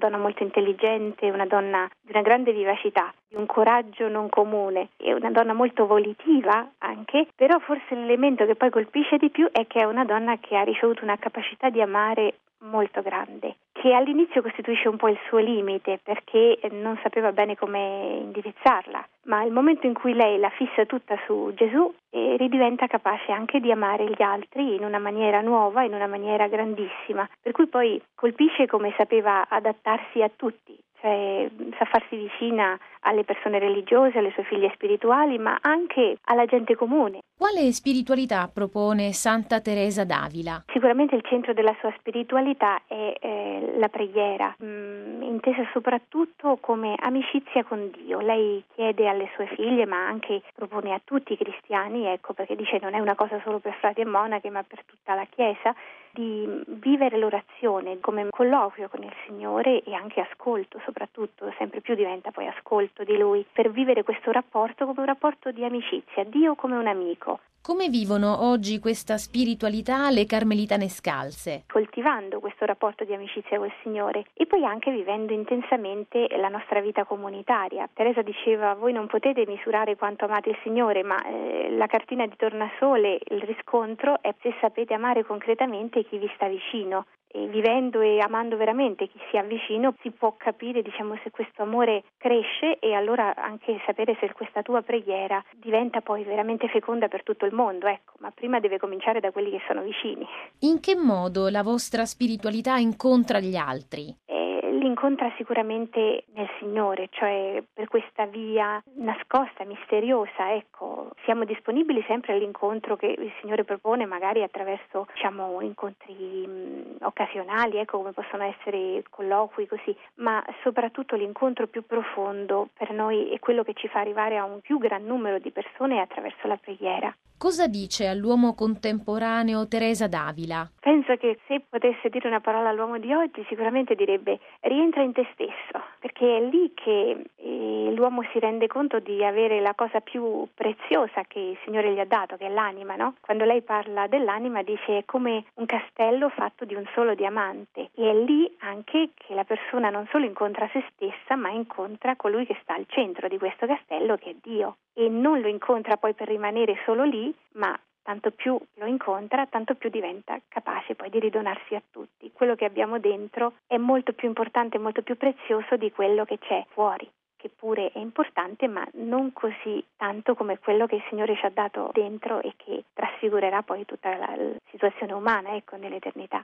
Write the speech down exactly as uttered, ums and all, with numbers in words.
donna molto intelligente, una donna di una grande vivacità, di un coraggio non comune, e una donna molto volitiva anche, però forse l'elemento che poi colpisce di più è che è una donna che ha ricevuto una capacità di amare molto grande, che all'inizio costituisce un po' il suo limite perché non sapeva bene come indirizzarla, ma il momento in cui lei la fissa tutta su Gesù e ridiventa capace anche di amare gli altri in una maniera nuova, in una maniera grandissima, per cui poi colpisce come sapeva adattarsi a tutti, cioè sa farsi vicina alle persone religiose, alle sue figlie spirituali, ma anche alla gente comune. Quale spiritualità propone Santa Teresa d'Avila? Sicuramente il centro della sua spiritualità è eh, la preghiera, mh, intesa soprattutto come amicizia con Dio. Lei chiede alle sue figlie, ma anche propone a tutti i cristiani, ecco, perché dice non è una cosa solo per frati e monache, ma per tutta la Chiesa, di vivere l'orazione come colloquio con il Signore e anche ascolto, soprattutto, sempre più diventa poi ascolto di Lui, per vivere questo rapporto come un rapporto di amicizia, Dio come un amico. Come vivono oggi questa spiritualità le carmelitane scalze? Coltivando questo rapporto di amicizia col Signore e poi anche vivendo intensamente la nostra vita comunitaria. Teresa diceva: voi non potete misurare quanto amate il Signore, ma eh, la cartina di tornasole, il riscontro è se sapete amare concretamente chi vi sta vicino. E vivendo e amando veramente chi si avvicina si può capire, diciamo, se questo amore cresce e allora anche sapere se questa tua preghiera diventa poi veramente feconda per tutto il mondo, ecco, ma prima deve cominciare da quelli che sono vicini. In che modo la vostra spiritualità incontra gli altri? Li incontra sicuramente nel Signore, cioè per questa via nascosta, misteriosa, ecco, siamo disponibili sempre all'incontro che il Signore propone, magari attraverso, diciamo, incontri mh, occasionali, ecco, come possono essere colloqui così, ma soprattutto l'incontro più profondo per noi è quello che ci fa arrivare a un più gran numero di persone attraverso la preghiera. Cosa dice all'uomo contemporaneo Teresa d'Avila? Penso che se potesse dire una parola all'uomo di oggi sicuramente direbbe: rientra in te stesso, perché è lì che eh, l'uomo si rende conto di avere la cosa più preziosa che il Signore gli ha dato, che è l'anima, no? Quando lei parla dell'anima dice è come un castello fatto di un solo diamante, e è lì anche che la persona non solo incontra se stessa, ma incontra colui che sta al centro di questo castello, che è Dio, e non lo incontra poi per rimanere solo lì, ma tanto più lo incontra, tanto più diventa capace poi di ridonarsi a tutti. Quello che abbiamo dentro è molto più importante, molto più prezioso di quello che c'è fuori, che pure è importante, ma non così tanto come quello che il Signore ci ha dato dentro e che trasfigurerà poi tutta la situazione umana, ecco, nell'eternità.